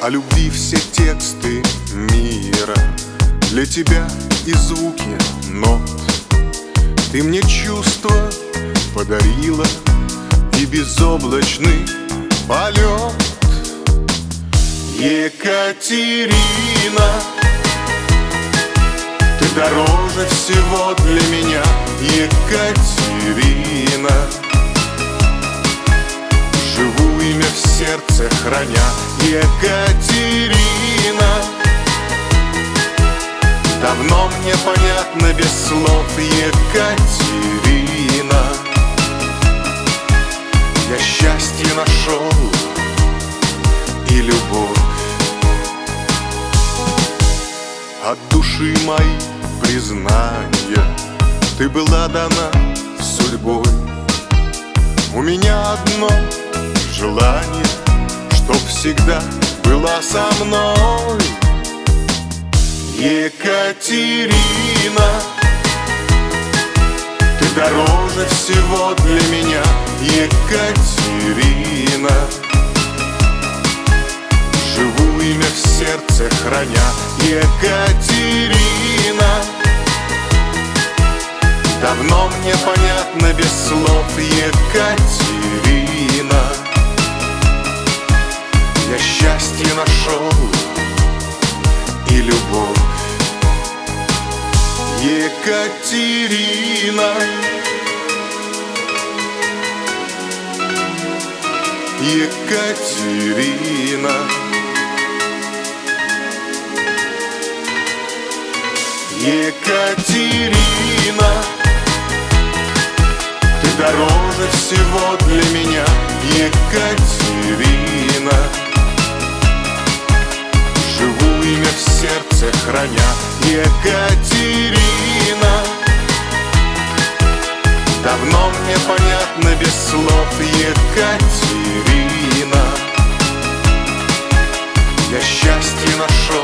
о любви все тексты мира, для тебя и звуки нот. Ты мне чувства подарила и безоблачный полет. Екатерина, ты дороже всего для меня. Екатерина, живу имя в сердце храня. Екатерина, давно мне понятно без слов. Екатерина, я счастье нашел и любовь. От души моей признания ты была дана судьбой. У меня одно желание, чтоб всегда была со мной. Екатерина, ты дороже всего для меня. Екатерина, живу имя в сердце храня. Екатерина, давно мне понятно без слов. Екатерина, я счастье нашел и любовь. Екатерина, Екатерина, Екатерина, ты дороже всего для меня. Екатерина, живу имя в сердце храня. Екатерина, давно мне понятно без слов. Екатерина, я счастье нашел